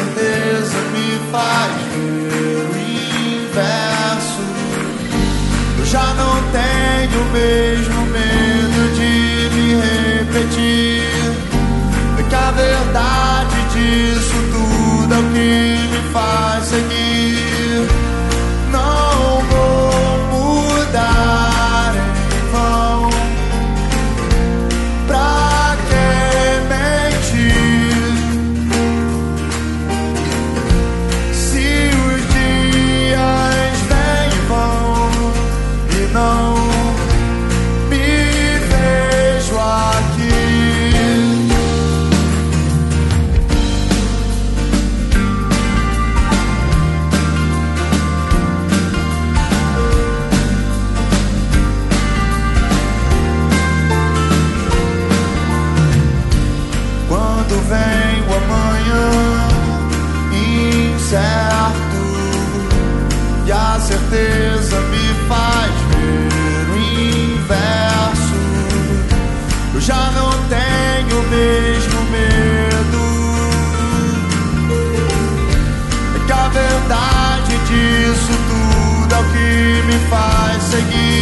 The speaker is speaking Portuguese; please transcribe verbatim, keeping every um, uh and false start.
certeza me faz ver o inverso. Eu já não tenho o mesmo medo de me repetir. É que a verdade disso tudo é o que me faz seguir. Não vou mudar em vão. Pra que mentir? Se os dias vêm e vão e não me vejo aqui. Quando vem o amanhã incerto e a certeza me faz ver o inverso, eu já não tenho o mesmo medo. É que a verdade disso tudo é o que me faz seguir.